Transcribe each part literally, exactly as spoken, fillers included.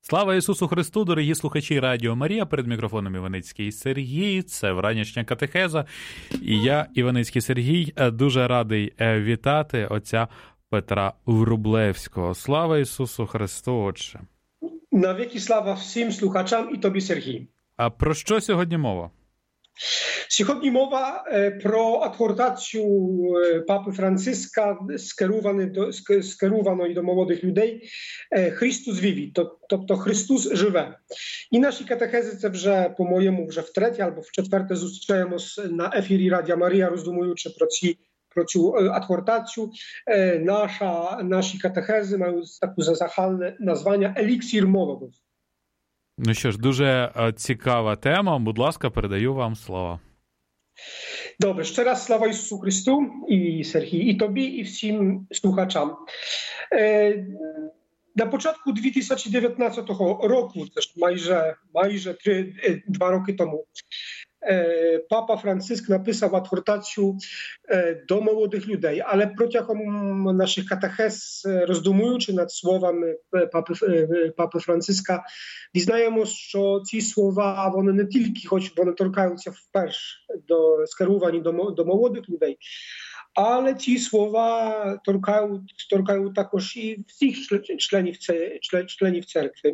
Слава Ісусу Христу, дорогі слухачі Радіо Марія, перед мікрофоном Іваницький Сергій, це вранішня катехеза, і я, Іваницький Сергій, дуже радий вітати отця Петра Врублевського. Слава Ісусу Христу, Отче! Навіки слава всім слухачам і тобі, Сергій. А про що сьогодні мова? Сьогодні мова про адхортацію папи Франциска, скерованої до молодих людей «Христос віві», тобто «Христос живе». І наші катехези це вже, по-моєму, вже втретє або в четверте зустрічаємось на ефірі Радіо Марія, роздумуючи про ці про цю адхортацію. Наша, наші катехези мають таке загальне названня «Еліксір молодості». Ну що ж, дуже цікава тема. Будь ласка, передаю вам слово. Добре, ще раз слава Ісусу Христу і Сергій, і тобі, і всім слухачам. Е, на початку дві тисячі дев'ятнадцятого року, це ж майже, майже три, два роки тому, е, папа Франциск написав адхортацію е, до молодих людей, але протягом наших катехез, роздумуючи над словами папи, е, папи Франциска, дізнаємо, що ці слова, вони не тільки, хоч вони торкаються вперше до скерувані до, до молодих людей, але ці слова торкають, торкають також і всіх членів, членів церкви.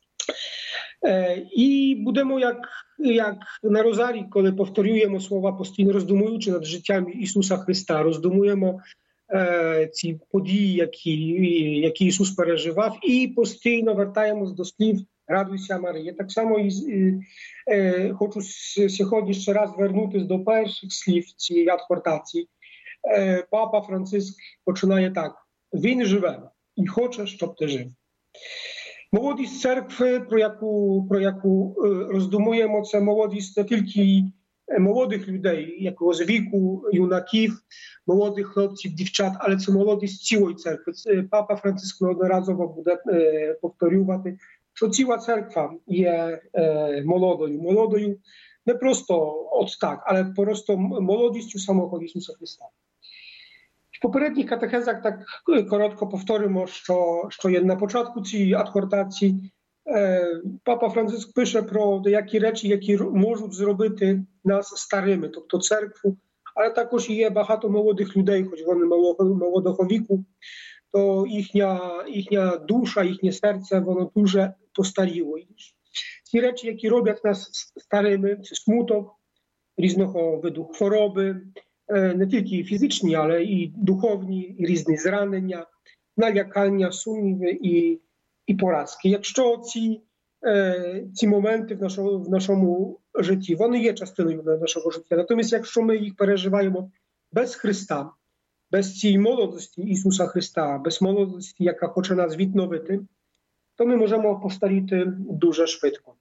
Е, і будемо як, як на розарі, коли повторюємо слова, постійно роздумуючи над життям Ісуса Христа, роздумуємо е, ці події, які, які Ісус переживав, і постійно вертаємось до слів «Радуйся, Марія». Так само і, е, хочу сьогодні ще раз звернутися до перших слів цієї адхортації. Е, папа Франциск починає так: «Він живе і хоче, щоб ти жив». Молодість церкви, про яку, про яку роздумуємо, це молодість не тільки молодих людей, якогось віку, юнаків, молодих хлопців, дівчат, але це молодість цілої церкви. Папа Франциск неодноразово буде повторювати, що ціла церква є молодою. Молодою не просто от так, але просто молодістю самого Ісуса Христа. В попередніх катехезах так коротко повторимо, що, що є на початку цієї адхортації. Е, папа Франциск пише про деякі речі, які можуть зробити нас старими, тобто церкву, але також є багато молодих людей, хоч вони молодого віку, то їхня, їхня душа, їхнє серце, воно дуже постаріло. Ці речі, які роблять нас старими, це смуток, різного виду хвороби, не тільки фізичні, але і духовні, і різні зранення, налякання, сумніви і, і поразки. Якщо ці, е, ці моменти в нашому, в нашому житті, вони є частиною нашого життя, натомість якщо ми їх переживаємо без Христа, без цієї молодості Ісуса Христа, без молодості, яка хоче нас відновити, то ми можемо постаріти дуже швидко.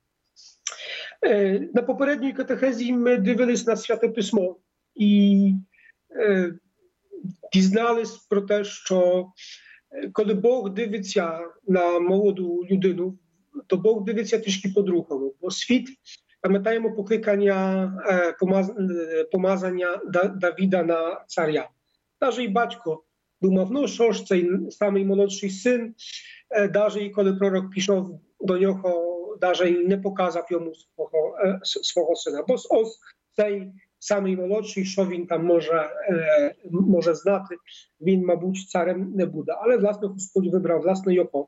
Е, на попередній катехезі ми дивились на Святе Письмо, і е, дізнались про те, що коли Бог дивиться на молоду людину, то Бог дивиться трішки по-другому. Бо світ, пам'ятаємо покликання, е, помаз, помазання Давіда на царя. Навіть і батько думав, ну що ж, цей самий молодший син, е, навіть і коли пророк пішов до нього, навіть не показав йому свого, е, свого сина. Бо ось цей самий молодший, що він там може, е, може знати, він, мабуть, царем не буде. Але, власне, Господь вибрав, власне, його.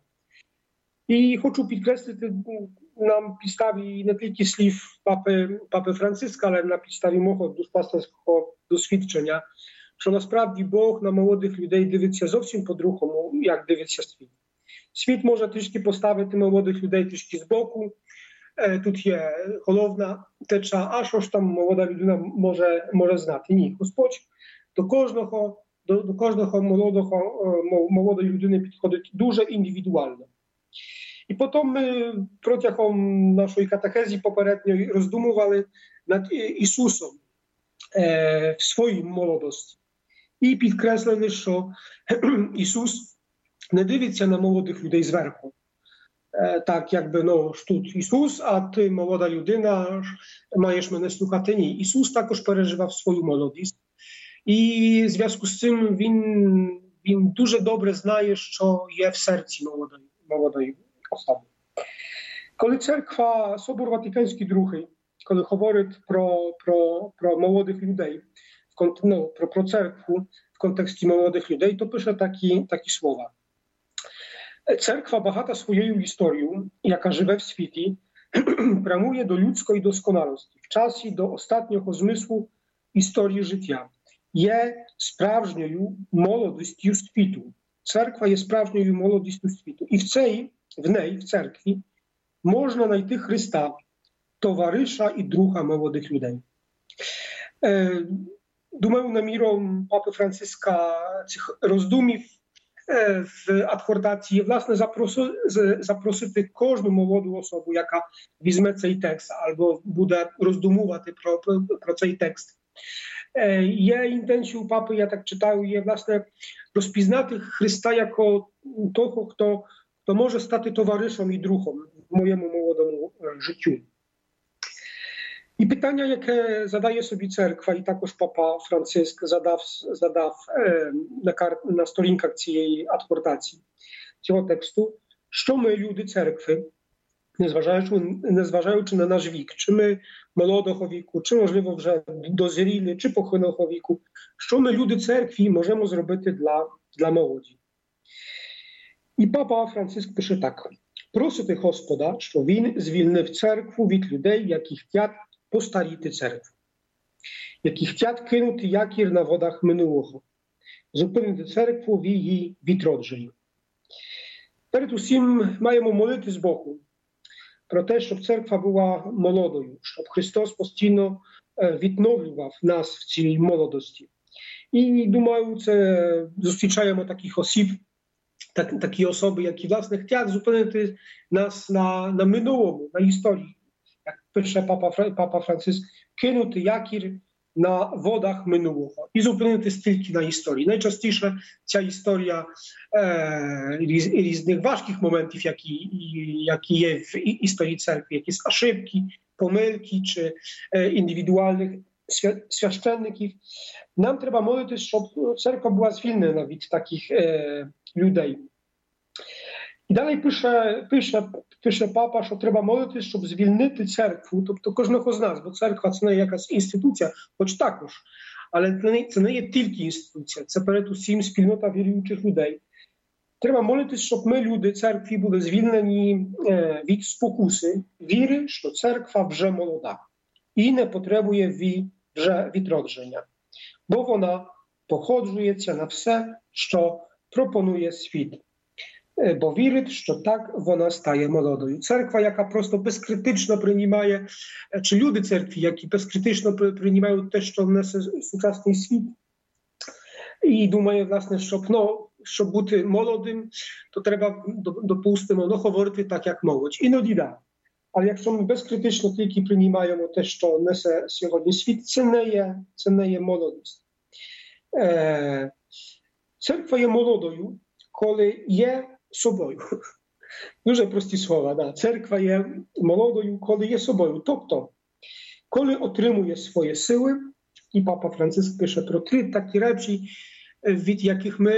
І хочу підкреслити на підставі не тільки слів папи, папи Франциска, але на підставі мого душпастерського досвідчення, що насправді Бог на молодих людей дивиться зовсім по-другому, як дивиться світ. Світ може трішки поставити молодих людей трішки збоку. Тут є головна теча, а що ж там молода людина може, може знати. Ні, Господь до кожного, до, до кожного молодого, молодої людини підходить дуже індивідуально. І потім ми протягом нашої катехезі попередньої роздумували над Ісусом е, в своїй молодості. І підкреслили, що Ісус не дивиться на молодих людей зверху. Так, якби, ну, тут Ісус, а ти, молода людина, маєш мене слухати. Ні. Ісус також переживав свою молодість. І в зв'язку з цим він, він дуже добре знає, що є в серці молодої, молодої особи. Коли церква, Собор Ватиканський другий, коли говорить про, про, про молодих людей, no, про, про церкву в контексті молодих людей, то пише такі, такі слова. Церква багата своєю історією, яка живе в світі, прямує до людської досконалості, в часі до останнього змислу історії життя. Є справжньою молодістю світу. Церква є справжньою молодістю світу. І в цій, в неї, в церкві, можна знайти Христа, товариша і друга молодих людей. Е, думаю, наміром папи Франциска цих роздумів е, в адхортації, власне, запроси, запросити кожну молоду особу, яка візьме цей текст, або буде роздумувати про, про, про цей текст. Е, є інтенцією папи, я так читаю, є, власне, розпізнати Христа як того, хто to może stać towarzyszem i druhom w mojemu młodemu życiu. I pytania, jakie zadaje sobie cerkwa i takoż papa Franciszek zadał, zadał na, na storinkach цієї adhortacji, цього tekstu, що ми, люди церкви, незважаючи, незважаючи на наш вік, чи ми молодого віку, чи, можливо, вже дозрілі, чи похилого віку, що ми, люди церкви, можемо зробити для, для молоді. І папа Франциск пише так. Просити Господа, що він звільнив церкву від людей, які хотять постаріти церкву, які хотять кинути якір на водах минулого, зупинити церкву в її відродженні. Перед усім маємо молитись Богу про те, щоб церква була молодою, щоб Христос постійно відновлював нас в цій молодості. І, думаю, це зустрічаємо таких осіб, Так, такі особи, які, власне, хочуть зупинити нас на, на минулому, на історії. Як пише папа, папа Франциск, кинути якір на водах минулого і зупинитись тільки на історії. Найчастіше ця історія е, різ, різних важких моментів, які, які є в історії церкви, якісь ошибки, помилки чи е, індивідуальних священників. Нам треба молитись, щоб церква була звільнена від таких е, людей. І далі пише, пише, пише папа, що треба молитись, щоб звільнити церкву, тобто кожного з нас, бо церква це не якась інституція, хоч також, але це не, це не є тільки інституція, це передусім спільнота віруючих людей. Треба молитись, щоб ми, люди церкви, були звільнені е, від спокуси, віри, що церква вже молода і не потребує ві, вже відродження, бо вона походжується на все, що пропонує світ. Бо вірить, що так вона стає молодою. Церква, яка просто безкритично приймає, чи люди церкви, які безкритично приймають те, що несе сучасний світ, і думає, власне, щоб, ну, щоб бути молодим, то треба, допустимо, ну, говорити так, як молодь. Іноді да. Але якщо ми безкритично тільки приймаємо те, що несе сьогодні світ, це не є, це не є молодість. Е, церква є молодою, коли є собою. Дуже прості слова. Да. Церква є молодою, коли є собою. Тобто, коли отримує свої сили, і папа Франциск пише про три такі речі, від яких ми,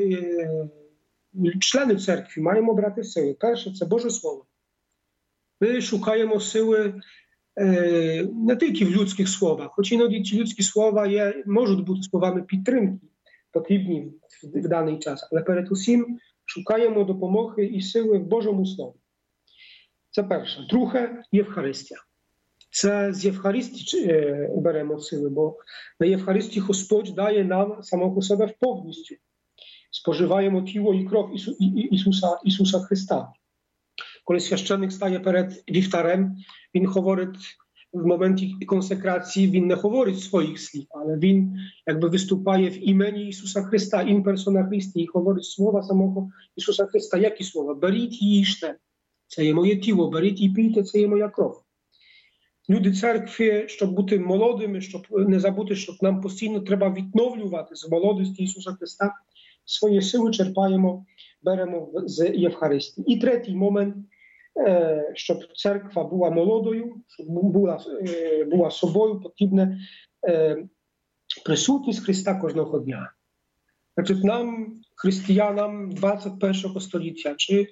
члени церкви, маємо брати сили. Перше – це Боже Слово. Ми шукаємо сили е, не тільки в людських словах, хоч іноді ці людські слова є, можуть бути словами підтримки, потрібні в, в даний час, але перед усім шукаємо допомоги і сили в Божому Слові. Це перше. Друге – Євхаристія. Це з Євхаристії е, беремо сили, бо на Євхаристії Господь дає нам самого себе в повністю. Споживаємо тіло і кров Ісу, і, Ісуса, Ісуса Христа. Коли священник стає перед вівтарем, він говорить в моменті консекрації, він не говорить своїх слів, але він якби виступає в імені Ісуса Христа, ім персона Христі, і говорить слова самого Ісуса Христа. Які слова? Беріть і їжте, це є моє тіло, беріть і пійте, це є моя кров. Люди церкви, щоб бути молодими, щоб не забути, що нам постійно треба відновлювати з молодості Ісуса Христа, свої сили черпаємо, беремо з Євхаристії. І третій момент, щоб церква була молодою, щоб була, була собою, потрібна присутність Христа кожного дня. Значить, нам, християнам двадцять першого століття, чи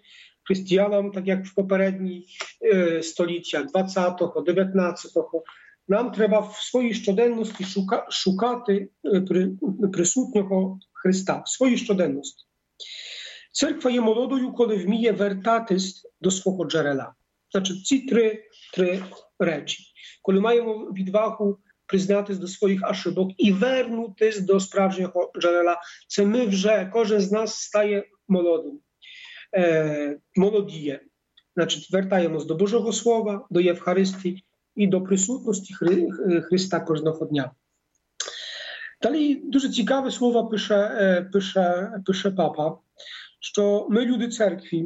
християнам, так як в попередні е, століття, двадцятого, дев'ятнадцятого, нам треба в своїй щоденності шука, шукати е, при, присутнього Христа, в своїй щоденності. Церква є молодою, коли вміє вертатись до свого джерела. Значить, ці три, три речі. Коли маємо відвагу признатись до своїх ошибок і вернутись до справжнього джерела, це ми вже, кожен з нас стає молодим, е, молодіє. Значить, вертаємось до Божого Слова, до Євхаристії і до присутності Хри, Христа кожного дня. Далі дуже цікаве слово пише, е, пише, пише папа, що ми, люди церкві,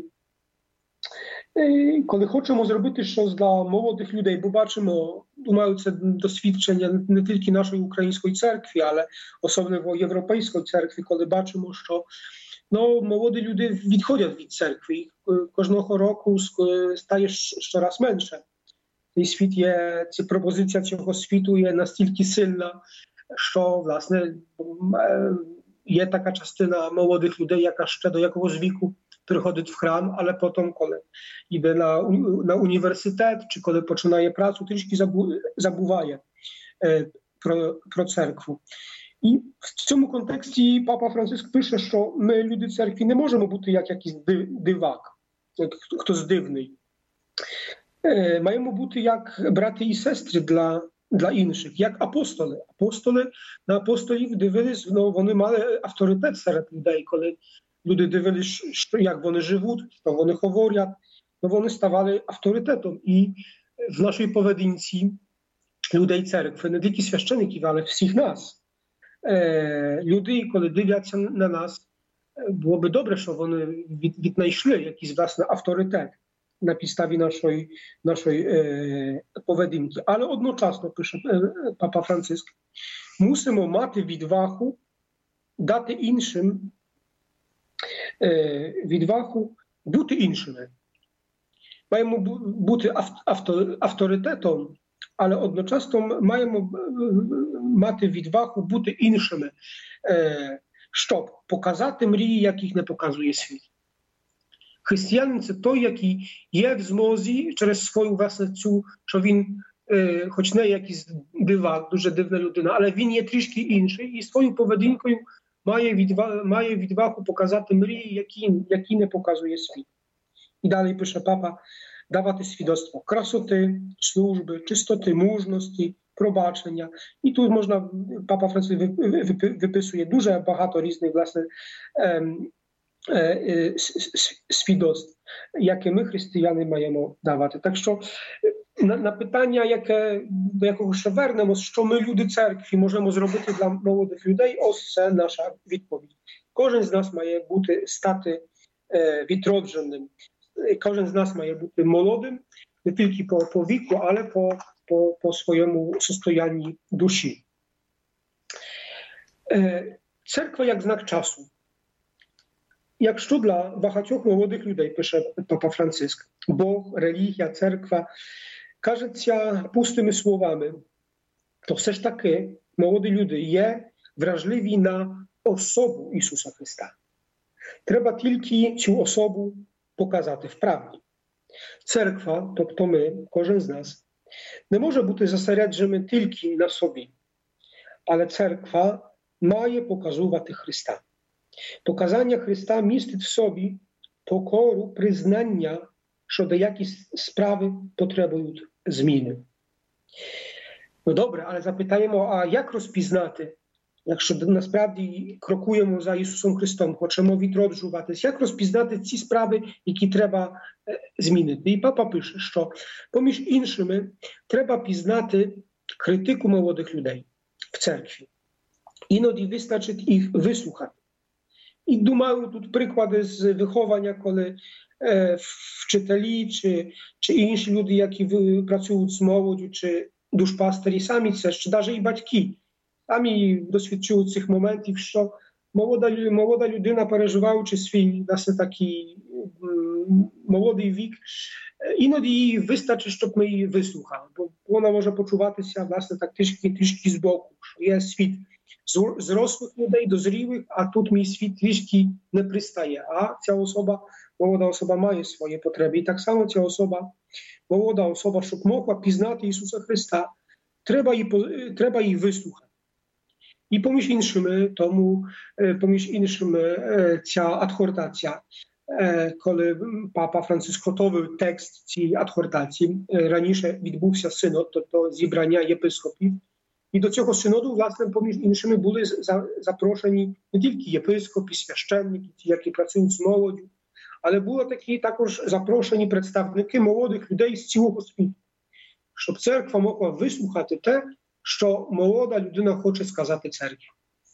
коли хочемо зробити щось для молодих людей, бо бачимо, думаю, це досвідчення не тільки нашої української церкви, але особливо європейської церкви, коли бачимо, що ну, молоді люди відходять від церкви, і кожного року стає щораз менше. Цей світ є, ця пропозиція цього світу є настільки сильна, що, власне, є така частина молодих людей, яка ще до якогось віку приходить в храм, але потім, коли йде на, на університет, чи коли починає працю, трішки забу, забуває е, про, про церкву. І в цьому контексті папа Франциск пише, що ми, люди церкви, не можемо бути як якийсь дивак, як хтось дивний. Е, маємо бути як брати і сестри для, для інших, як апостоли. Апостоли, на апостолів дивились, ну, вони мали авторитет серед людей, коли люди дивились, що, як вони живуть, що вони говорять, ну, вони ставали авторитетом. І в нашій поведінці людей церкви, не тільки священиків, але всіх нас, е, люди, коли дивляться на нас, було би добре, що вони від, віднайшли якийсь власний авторитет на підставі нашої, нашої е, поведінки. Але одночасно, пише е, папа Франциск, мусимо мати відвагу дати іншим відвагу бути іншими. Маємо бути авторитетом, але одночасно маємо мати відвагу бути іншими, щоб показати мрії, яких не показує світ. Християнин – це той, який є в змозі через свою власне цю, що він, хоч не якийсь дивак, дуже дивна людина, але він є трішки інший і своєю поведінкою має відвагу, має відвагу показати мрії, які, які не показує світ. І далі пише папа, давати свідоцтво красоти, служби, чистоти, мужності, пробачення. І тут можна, папа Франциск виписує дуже багато різних, власне, ем, е, е, свідоцтв, які ми, християни, маємо давати. Так що на, на питання, яке, до якого ще вернемось, що ми, люди церкви, можемо зробити для молодих людей, ось це наша відповідь. Кожен з нас має бути, стати е, відродженим. Кожен з нас має бути молодим, не тільки по, по віку, але по, по, по своєму состоянні душі. Е, церква як знак часу. Якщо для багатьох молодих людей, пише папа Франциск, Бог, релігія, церква, кажеться пустими словами, то все ж таки молоді люди є вражливі на особу Ісуса Христа. Треба тільки цю особу показати вправді. Церква, тобто ми, кожен з нас, не може бути зосередженим тільки на собі, але церква має показувати Христа. Показання Христа містить в собі покору, признання, що деякі справи потребують зміни. Ну добре, але запитаємо, а як розпізнати, якщо насправді крокуємо за Ісусом Христом, хочемо відроджуватись, як розпізнати ці справи, які треба змінити? І папа пише, що поміж іншими треба пізнати критику молодих людей в церкві. Іноді вистачить їх вислухати. І думаю, тут приклади з виховання, коли е, вчителі чи, чи інші люди, які працюють з молоддю, чи душпастері, самі це, чи навіть і батьки, самі досвідчують цих моментів, що молода, молода людина, переживаючи свій власне такий м, молодий вік, іноді їй вистачить, щоб ми її вислухали, бо вона може почуватися власне так трішки, трішки збоку, що є світ зрослих людей, dozrілих, а тут мій світ трішки не пристає. А ця особа, молода особа має свої потреби. І так само ця особа, молода особа, щоб могла пізнати Ісуса Христа, треба її, треба її вислухати. І поміж іншими, тому, поміж іншими ця адхортація, коли папа Франциск готовив текст цієї адхортації, раніше відбувся синод, тобто зібрання єпископів. І до цього синоду, власне, поміж іншими були запрошені не тільки єпископи, священники, ті, які працюють з молоддю, але були такі також запрошені представники молодих людей з цілого світу, щоб церква могла вислухати те, що молода людина хоче сказати церкві.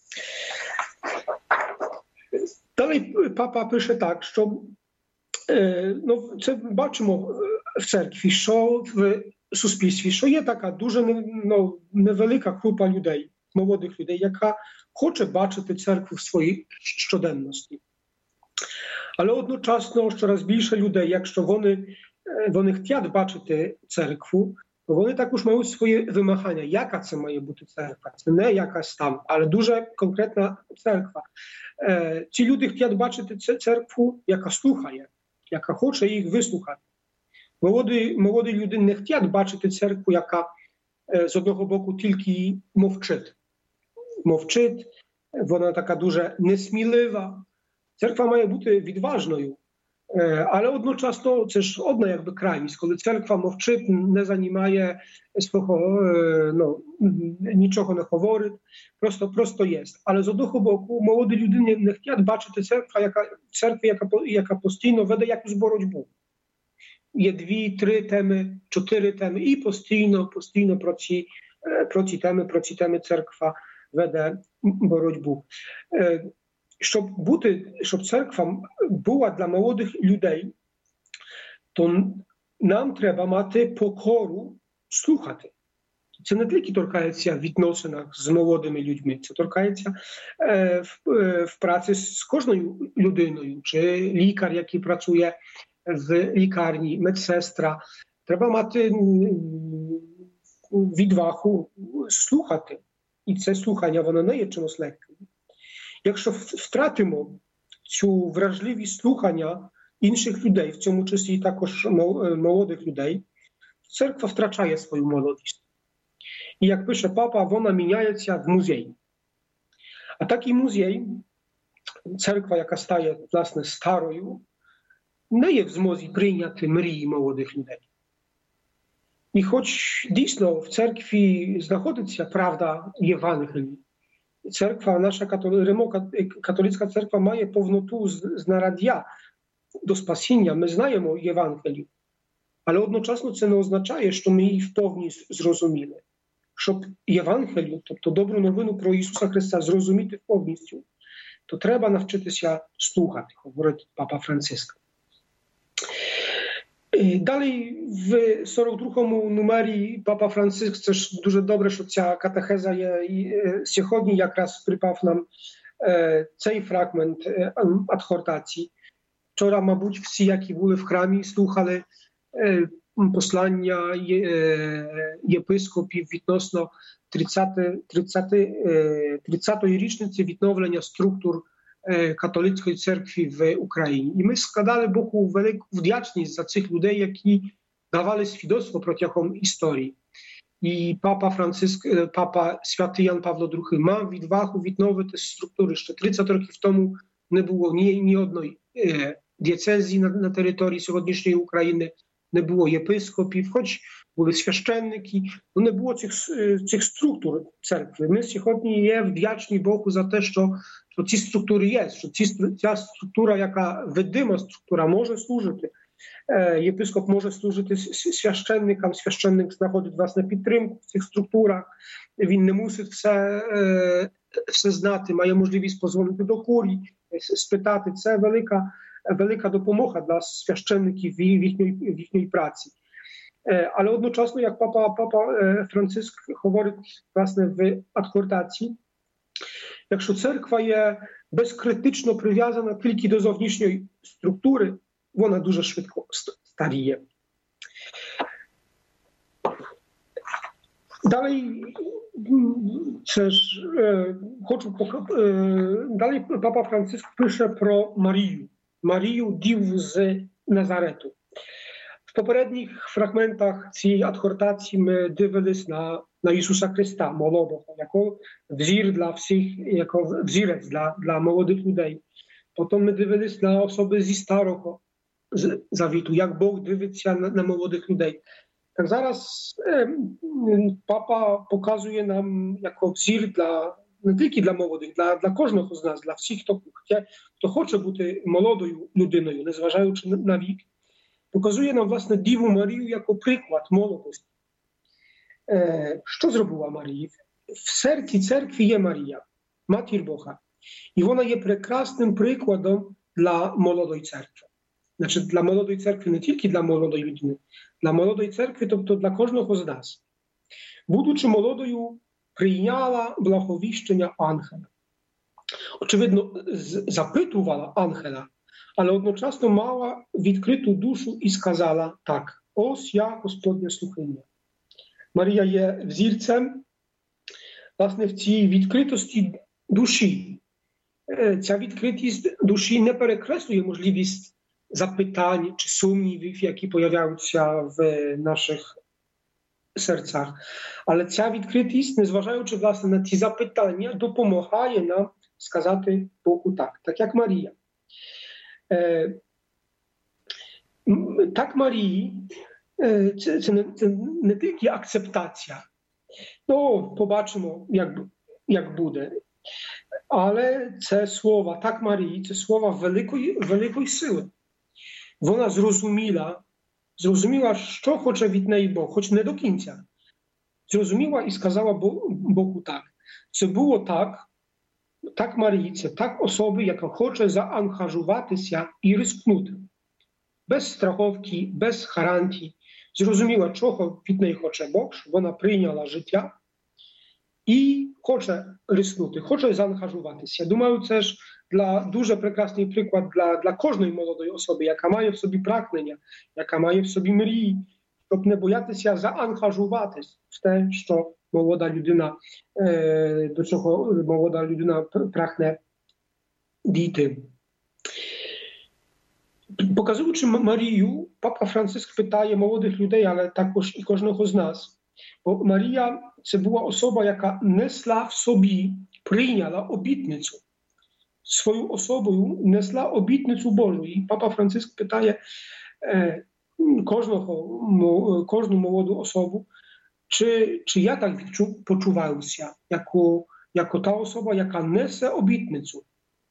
Далі папа пише так, що ну, це бачимо в церкві, що в суспільстві, що є така дуже ну, невелика група людей, молодих людей, яка хоче бачити церкву в своїй щоденності. Але одночасно щораз більше людей, якщо вони, вони хочуть бачити церкву, то вони також мають свої вимагання. Яка це має бути церква? Це не якась там, але дуже конкретна церква. Ці люди хочуть бачити церкву, яка слухає, яка хоче їх вислухати. Молоді, молоді люди не хочуть бачити церкву, яка з одного боку тільки мовчить. Мовчить, вона така дуже несмілива. Церква має бути відважною, але одночасно це ж одна якби крайність, коли церква мовчить, не займає свого, ну, нічого не говорить, просто, просто є. Але з одного боку молоді люди не, не хочуть бачити церкву, яка, церкву, яка, яка постійно веде якусь боротьбу. Є дві, три теми, чотири теми і постійно, постійно про ці, про ці теми, про ці теми церква веде боротьбу. Щоб бути, щоб церква була для молодих людей, то нам треба мати покору слухати. Це не тільки торкається в відносинах з молодими людьми, це торкається е, в, е, в праці з кожною людиною, чи лікар, який працює в лікарні, медсестра. Треба мати відвагу слухати. І це слухання, воно не є чимось легким. Якщо втратимо цю вражливість слухання інших людей, в цьому числі також молодих людей, церква втрачає свою молодість. І як пише папа, вона міняється в музей. А такий музей, церква, яка стає, власне, старою, не є в змозі прийняти мрії молодих людей. І хоч дійсно в церкві знаходиться правда Євангелії, церква, наша католицька церква має повноту знараддя до спасіння. Ми знаємо Євангелію. Але одночасно це не означає, що ми її вповні зрозуміли. Щоб Євангелію, тобто добру новину про Ісуса Христа зрозуміти повністю, то треба навчитися слухати, говорить папа Франциск. Далі в сорок другому номері папа Франциск, це ж дуже добре, що ця катехеза є і сьогодні якраз припав нам цей фрагмент адхортації. Вчора, мабуть, всі, які були в храмі, слухали послання єпископів відносно тридцятої річниці відновлення структур католицької церкви в Україні. І ми складали Богу велику вдячність за цих людей, які давали свідоцтво протягом історії. І папа Франциск, папа святий Ян Павло другий мав відвагу відновити структури. Ще тридцять років тому не було ні, ні одної дієцезії на, на території сьогоднішньої України, не було єпископів, хоч були священники, але не було цих, цих структур церкви. Ми сьогодні є вдячні Богу за те, що, що ці структури є, що ці, ця структура, яка видима структура, може служити. Єпископ може служити священникам, священник знаходить власне підтримку в цих структурах, він не мусить все, все знати, має можливість позвонити до курії, спитати. Це велика, велика допомога для священників в їхньої, в їхньої праці. Але одночасно, як папа, папа Франциск говорить власне в адхортації, якщо церква є безкритично прив'язана тільки до зовнішньої структури, вона дуже швидко старіє. Далі це ж е, хочу е, далі Папа Франциск пише про Марію. Марію Діву з Назарету. В попередніх фрагментах цієї адхортації ми дивились на, на Ісуса Христа, молодого, як взір для всіх, як взірець для, для молодих людей. Потім ми дивились на особи зі Старого Завіту, як Бог дивиться на, на молодих людей. Так зараз е, Папа показує нам як взір для, не тільки для молодих, для, для кожного з нас, для всіх, хто, хто хоче бути молодою людиною, незважаючи на вік. Показує нам, власне, Діву Марію як приклад молодості. Е, що зробила Марія? В серці церкви є Марія, Матір Бога. І вона є прекрасним прикладом для молодої церкви. Значить, для молодої церкви не тільки для молодої людини, для молодої церкви, тобто для кожного з нас. Будучи молодою, прийняла благовіщення ангела. Очевидно, запитувала ангела, але одночасно мала відкриту душу і сказала так: ось я, Господня слухиня. Марія є взірцем, власне, в цій відкритості душі. Ця відкритість душі не перекреслює можливість запитань чи сумнівів, які появляються в наших серцях. Але ця відкритість, незважаючи, власне, на ці запитання, допомагає нам сказати Богу так, так як Марія. Е, так Марії, е, це, це, не, це не тільки акцептація. Ну, побачимо, як, як буде. Але це слова, так Марії, це слова великої, великої сили. Вона зрозуміла, зрозуміла, що хоче від неї Бог, хоч не до кінця. Зрозуміла і сказала Богу так. Це було так, так Марії, це так особи, яка хоче заангажуватися і ризикнути. Без страховки, без гарантій. Зрозуміла, чого від неї хоче Бог, що вона прийняла життя і хоче рискнути, хоче заангажуватися. Думаю, це ж для, дуже прекрасний приклад для, для кожної молодої особи, яка має в собі прагнення, яка має в собі мрії, щоб не боятися заангажуватись в те, що молода людина, е, до чого молода людина прагне дійти. Показуючи Марію, Папа Франциск питає молодих людей, але також і кожного з нас. Бо Марія – це була особа, яка несла в собі, прийняла обітницю. Свою особою несла обітницю Божу. І Папа Франциск питає е, кожного, кожну молоду особу, чи, чи я так відчу, почуваюся, яко, яко та особа, яка несе обітницю.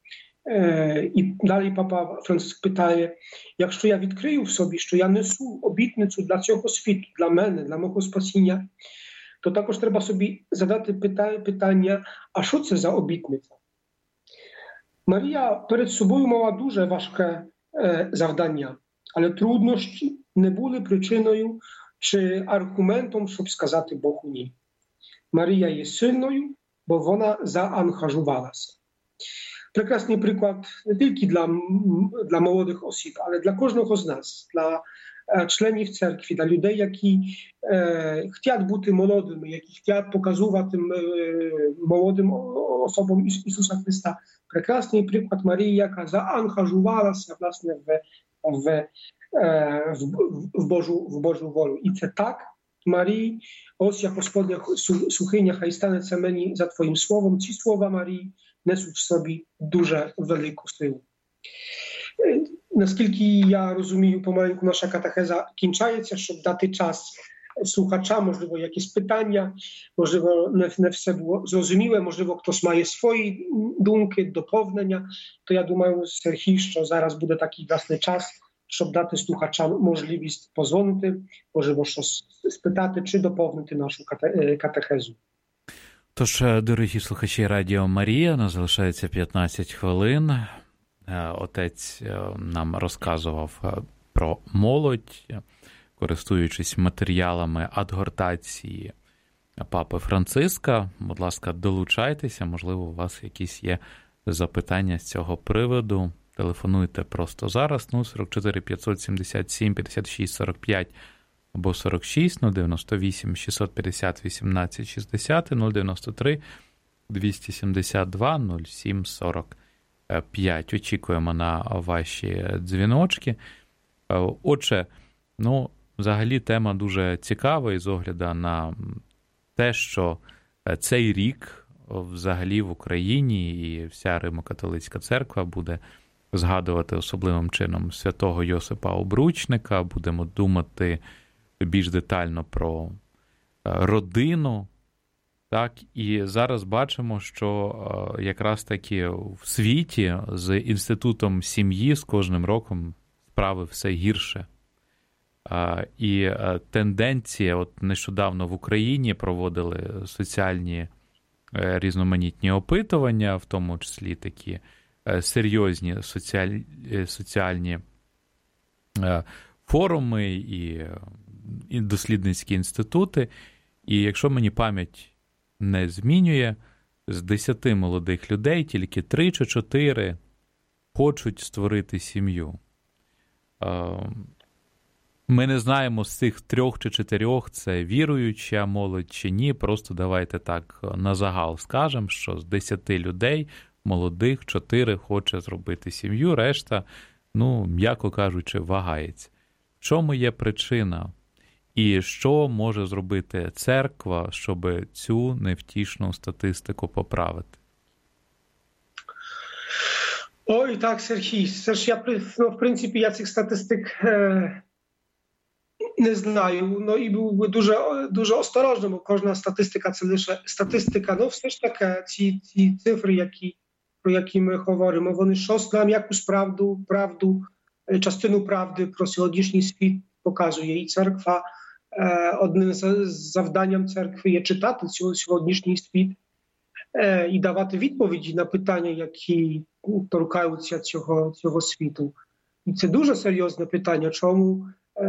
Е, і далі Папа Франциск питає, якщо я відкрию в собі, що я несу обітницю для цього світу, для мене, для мого спасіння, то також треба собі задати питання, а що це за обітниця? Марія перед собою мала дуже важке е, завдання, але труднощі не були причиною чи аргументом, щоб сказати Богу ні. Марія є сильною, бо вона заангажувалася. Прекрасний приклад не тільки для, для молодих осіб, але для кожного з нас, для е, членів церкви, для людей, які е, хочуть бути молодими, які хочуть показувати е, молодим особам Ісуса Христа. Прекрасний приклад Марії, яка заангажувалася, власне, в, в, е, в, в, Божу, в Божу волю. І це так, Марії, ось я, Господня слухиня, хай станеться мені за Твоїм словом. Ці слова Марії несуть в собі дуже велику силу. Наскільки я розумію, помаленьку наша катехеза кінчається, щоб дати час слухачам, можливо, якісь питання, можливо, не, не все було зрозуміле, можливо, хтось має свої думки, доповнення, то я думаю, Сергій, що зараз буде такий власний час, щоб дати слухачам можливість позвонити, можливо, щось спитати чи доповнити нашу кате, катехезу. Тож, дорогі слухачі Радіо Марія, нас залишається п'ятнадцять хвилин. Отець нам розказував про молодь, користуючись матеріалами адгортації Папи Франциска. Будь ласка, долучайтеся, можливо, у вас якісь є запитання з цього приводу. Телефонуйте просто зараз, ну, сорок чотири п'ятсот сімдесят сім п'ятдесят шість сорок п'ять або сорок шість нуль дев'яносто вісім шістсот п'ятдесят вісімнадцять шістдесят, нуль дев'яносто три двісті сімдесят два нуль сім сорок п'ять. Очікуємо на ваші дзвіночки. Отже, ну, взагалі тема дуже цікава із огляду на те, що цей рік взагалі в Україні і вся Римо-католицька церква буде згадувати особливим чином святого Йосипа Обручника, будемо думати більш детально про родину. Так, і зараз бачимо, що якраз таки в світі з інститутом сім'ї з кожним роком справи все гірше. І тенденція, от нещодавно в Україні проводили соціальні різноманітні опитування, в тому числі такі серйозні соціальні, соціальні форуми і, і дослідницькі інститути. І якщо мені пам'ять не змінює, з десяти молодих людей тільки три чи чотири хочуть створити сім'ю. Ми не знаємо з цих трьох чи чотирьох, це віруюча молодь чи ні, просто давайте так на загал скажемо, що з десяти людей молодих чотири хоче зробити сім'ю, решта, ну, м'яко кажучи, вагається. В чому є причина? І що може зробити церква, щоб цю невтішну статистику поправити? Ой, так, Сергій. Це ж я, ну, в принципі, я цих статистик е, не знаю. Ну, і був би дуже, дуже осторожним, бо кожна статистика – це лише статистика. Ну, все ж таки, ці, ці цифри, які, про які ми говоримо, вони щось нам якусь правду, правду, частину правди про сьогоднішній світ показує. І церква, одним з завданням церкви є читати сьогоднішній світ і давати відповіді на питання, які торкаються цього, цього світу. І це дуже серйозне питання, чому,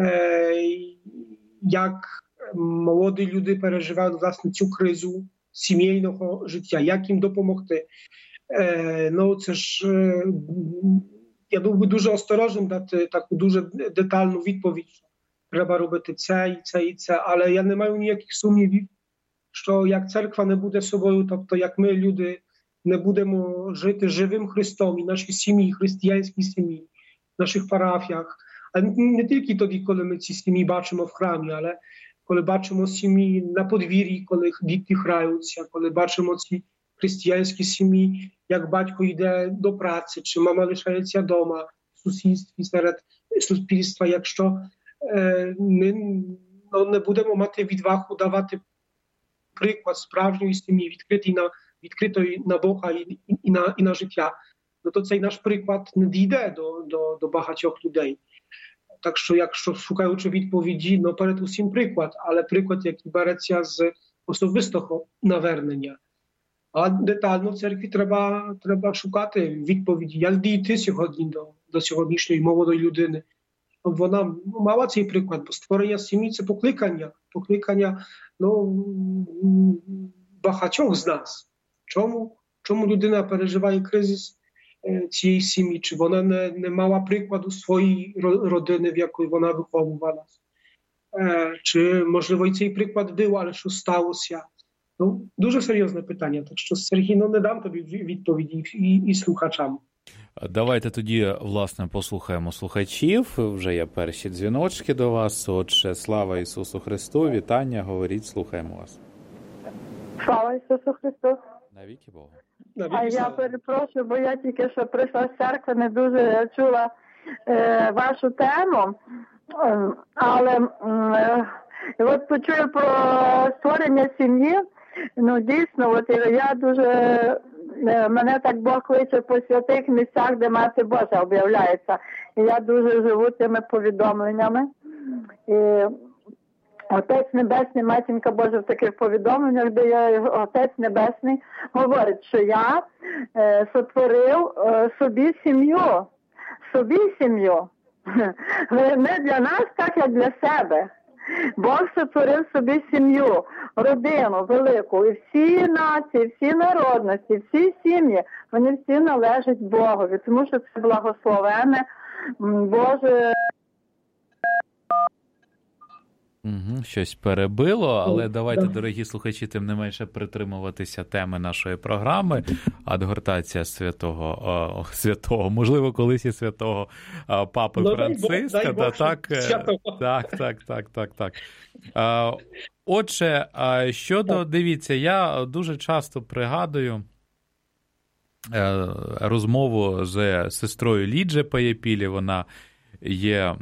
як молоді люди переживають, власне, цю кризу сімейного життя, як їм допомогти. Ну, це ж, я був би дуже осторожним дати таку дуже детальну відповідь, треба робити це, і це, і це, але я не маю ніяких сумнівів, що як церква не буде собою, тобто як ми, люди, не будемо жити живим Христом і наші сім'ї, християнські сім'ї, в наших парафіях, а не тільки тоді, коли ми ці сім'ї бачимо в храмі, але коли бачимо сім'ї на подвір'ї, коли діти граються, коли бачимо ці християнські сім'ї, як батько йде до праці, чи мама лишається вдома, в сусідстві, серед суспільства, якщо ми ну, не будемо мати відвагу давати приклад справжньої сім'ї, відкритої на, відкритої на Бога і, і, і, на, і на життя, ну, то цей наш приклад не дійде до, до, до багатьох людей. Так що, якщо шукаючи відповіді, ну, перед усім приклад, але приклад, який береться з особистого навернення. А детально в церкві треба, треба шукати відповіді, як дійти сьогодні до, до сьогоднішньої молодої людини. Вона мала цей приклад, бо створення сім'ї – це покликання, покликання ну, багатьох з нас. Чому, чому людина переживає кризис цієї сім'ї? Чи вона не, не мала прикладу своєї родини, в якої вона виховувалася? Чи, можливо, і цей приклад був, але що сталося? Ну, дуже серйозне питання. Так що, Сергій, ну, не дам тобі відповіді і, і слухачам. Давайте тоді, власне, послухаємо слухачів. Вже є перші дзвіночки до вас. Отже, слава Ісусу Христу, вітання, говоріть, слухаємо вас. Слава Ісусу Христу. Навіки Богу. А я перепрошую, бо я тільки що прийшла з церкви, не дуже чула е, вашу тему. Е, але е, от почую про створення сім'ї. Ну, дійсно, от я дуже... Мене так Бог кличе по святих місцях, де Мати Божа об'являється. І я дуже живу цими повідомленнями. І Отець Небесний, Матінка Божа в таких повідомленнях, де я, Отець Небесний говорить, що я е, сотворив е, собі сім'ю. Собі сім'ю. Не для нас, так як для себе. Бог сотворив собі сім'ю, родину велику, і всі нації, всі народності, всі сім'ї, вони всі належать Богові, тому що це благословенне Боже Угу, щось перебило, але давайте, дорогі слухачі, тим не менше притримуватися теми нашої програми. Адгортація святого, о, святого, можливо, колись і святого о, Папи ну, Франциска. Дай Бог, дай Бог, так, так, так, так, так, так. Отже, щодо, дивіться, я дуже часто пригадую розмову з сестрою Лідже Паєпілі, вона є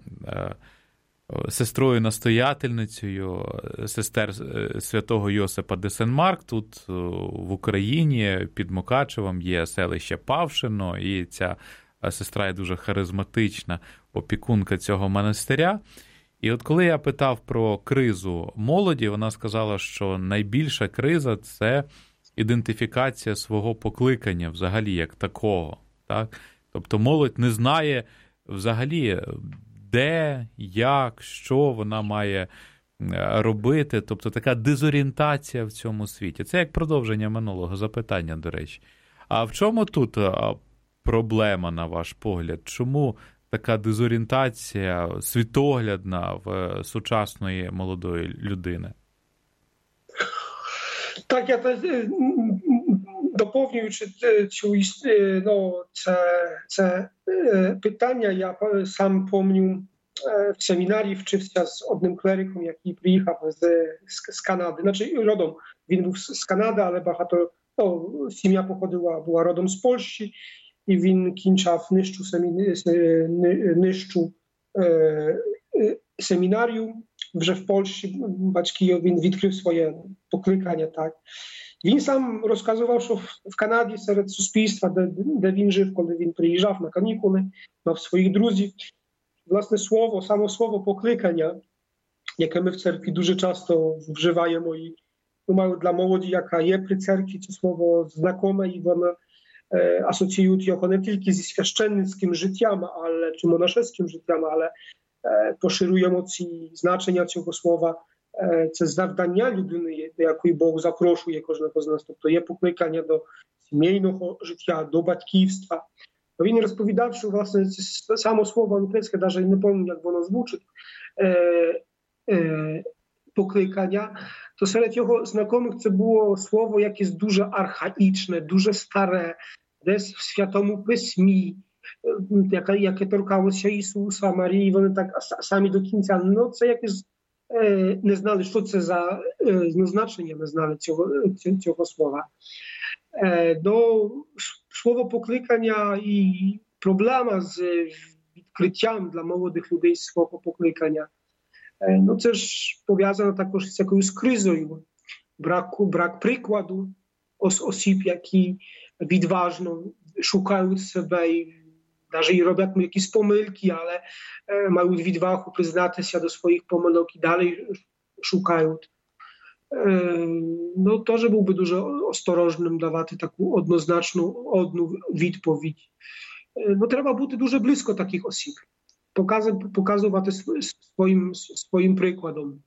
сестрою-настоятельницею сестер святого Йосипа де Сен-Марк. Тут в Україні під Мукачевом є селище Павшино, і ця сестра є дуже харизматична опікунка цього монастиря. І от коли я питав про кризу молоді, вона сказала, що найбільша криза – це ідентифікація свого покликання взагалі як такого. Так? Тобто молодь не знає взагалі, де, як, що вона має робити. Тобто така дезорієнтація в цьому світі. Це як продовження минулого запитання, до речі. А в чому тут проблема, на ваш погляд? Чому така дезорієнтація світоглядна в сучасної молодої людини? Так, я доповнюючи цю, ну, це, це питання, я сам пам'ятаю, в семінарі вчився з одним клериком, який приїхав з, з, з Канади. Значить, родом, він був з Канади, але багато, ну, сім'я походила, була родом з Польщі, і він кінчав нижчу, семі, нижчу е, семінарію вже в Польщі. Батьки, він відкрив своє покликання, так. Він сам розказував, що в Канаді серед суспільства, де, де він жив, коли він приїжджав на канікули, мав своїх друзів, власне слово, само слово покликання, яке ми в церкві дуже часто вживаємо і думаю, для молоді, яка є при церкві, це слово знакоме і воно е, асоціюють його не тільки зі священницьким життям, але, чи монашеським життям, але е, поширюємо ці значення цього слова. Це завдання людини, до якої Бог запрошує кожного з нас. Тобто є покликання до сімейного життя, до батьківства. Він розповідав, що власне це само слово англійське, навіть не пам'ятаю, як воно звучить, е, е, покликання, то серед його знайомих це було слово якесь дуже архаїчне, дуже старе, десь в Святому Письмі, яке, яке торкалося Ісуса, Марії, вони так самі до кінця, ну це якесь не знали, що це за значення, не знали цього, цього слова. До слова покликання і проблема з відкриттям для молодих людей свого покликання. Ну, це ж пов'язано також з якоюсь кризою, брак, брак прикладу ос, осіб, які відважно шукають себе і навіть і роблять якісь помилки, але е, мають відвагу признатися до своїх помилок і далі шукають. Е, ну, теж був би дуже осторожним давати таку однозначну одну відповідь. Е, ну, треба бути дуже близько таких осіб, показувати своїм, своїм прикладом.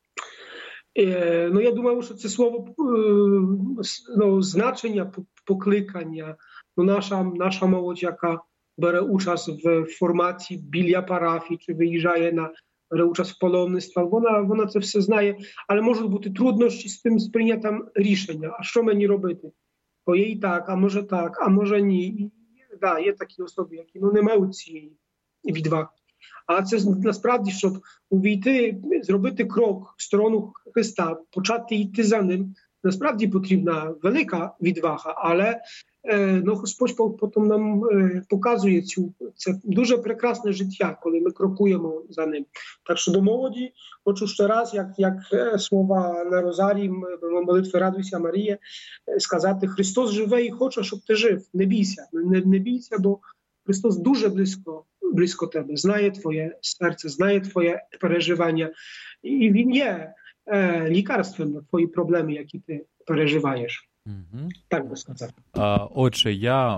Е, ну, я думаю, що це слово, е, ну, значення покликання, ну, наша, наша молодь, яка бере участь в формації біля парафії, чи виїжджає на бере участь в паломництвах, вона, вона це все знає, але можуть бути труднощі з тим сприйняттям рішення. А що мені робити? Бо є і так, а може так, а може ні. І, да, є такі особи, які ну, не мають цієї відваги. А це насправді, щоб увійти, зробити крок в сторону Христа, почати йти за ним, насправді потрібна велика відвага, але ну, Господь потім нам показує цю, це дуже прекрасне життя, коли ми крокуємо за ним. Так що до молоді хочу ще раз, як, як слова на Розарії, молитви «Радуйся, Марія», сказати: Христос живе і хоче, щоб ти жив. Не бійся, не, не бійся, бо Христос дуже близько, близько тебе, знає твоє серце, знає твоє переживання. І Він є е, лікарством на твої проблеми, які ти переживаєш. Угу. Так би сказав. Отже, я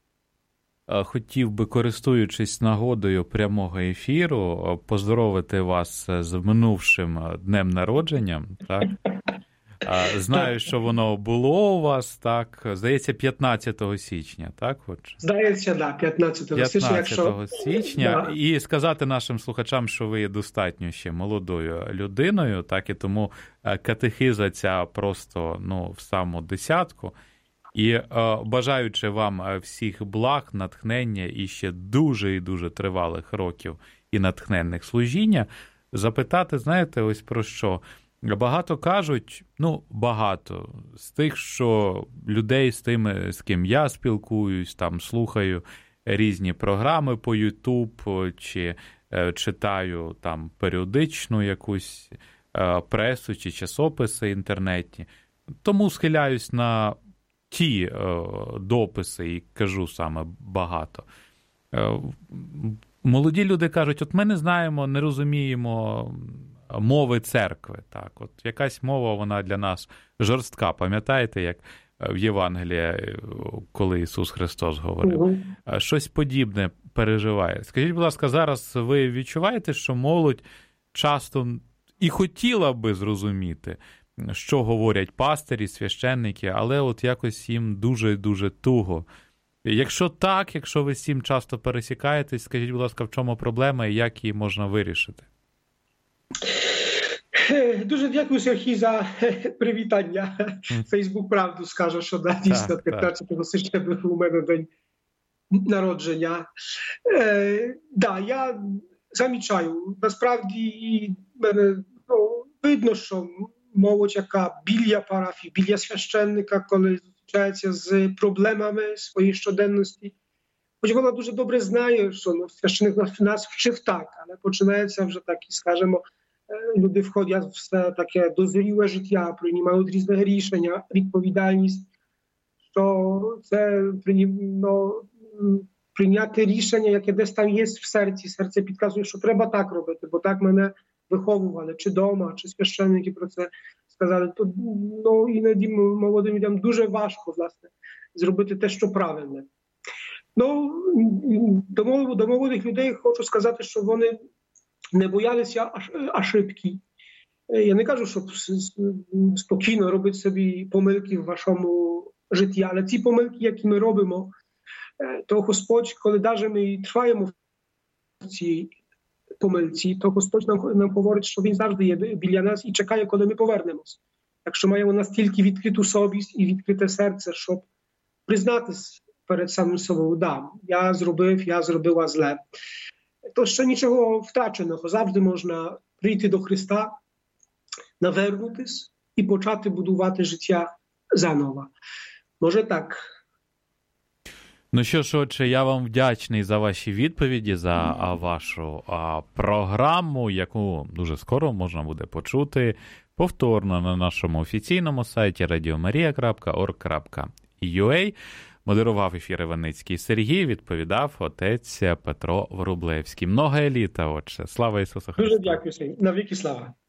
хотів би, користуючись нагодою прямого ефіру, поздоровити вас з минувшим днем народження. Так? Знаю, що воно було у вас, так, здається, п'ятнадцятого січня, так? Отже? Здається, так, п'ятнадцятого січня. п'ятнадцятого січня. Да. І сказати нашим слухачам, що ви є достатньо ще молодою людиною, так, і тому катехиза ця просто, ну, в саму десятку. І е, бажаючи вам всіх благ, натхнення і ще дуже і дуже тривалих років і натхненних служіння, запитати, знаєте, ось про що? Багато кажуть, ну, багато, з тих, що людей з тими, з ким я спілкуюсь, там, слухаю різні програми по YouTube, чи е, читаю там періодичну якусь е, пресу, чи часописи інтернетні, тому схиляюсь на ті е, дописи і кажу саме багато. Е, молоді люди кажуть, от ми не знаємо, не розуміємо мови церкви. Так, от якась мова, вона для нас жорстка. Пам'ятаєте, як в Євангелії, коли Ісус Христос говорив? Угу. Щось подібне переживає. Скажіть, будь ласка, зараз ви відчуваєте, що молодь часто і хотіла би зрозуміти, що говорять пастирі, священники, але от якось їм дуже-дуже туго. Якщо так, якщо ви з цим часто пересікаєтесь, скажіть, будь ласка, в чому проблема і як її можна вирішити? Дуже дякую, Сергій, за привітання. Фейсбук правду скаже, що да, дійсно п'ятнадцятого січня був у мене день народження. Е, да, я замічаю, насправді і мене ну, видно, що молодь, яка біля парафії, біля священника, коли зустрічається з проблемами своєї щоденності, хоч вона дуже добре знає, що ну, священник нас, нас вчив так, але починається вже такі, скажімо, люди входять в все таке дозріле життя, приймають різні рішення, відповідальність, що це ну, прийняти рішення, яке десь там є в серці. Серце підказує, що треба так робити, бо так мене виховували, чи вдома, чи священники про це сказали. То ну, іноді молодим людям дуже важко, власне, зробити те, що правильне. Ну, до, до молодих людей хочу сказати, що вони не боялися ошибки. Я не кажу, щоб спокійно робити собі помилки в вашому житті, але ці помилки, які ми робимо, то Господь, коли навіть ми триваємо в цій помилці, то Господь нам, нам говорить, що Він завжди є біля нас і чекає, коли ми повернемось. Якщо маємо настільки відкриту совість і відкрите серце, щоб признатись перед самим собою, да, я зробив, я зробила зле, то ще нічого втраченого. Завжди можна прийти до Христа, навернутись і почати будувати життя заново. Може так. Ну що ж, отже, я вам вдячний за ваші відповіді, за вашу а, програму, яку дуже скоро можна буде почути повторно на нашому офіційному сайті радіомарія крапка орг крапка ю а. Модерував ефір Іваницький Сергій, відповідав отець Петро Врублевський. Много еліта, отже. Слава Ісусу Христу. Дуже дякую, Сергій. Навіки слава.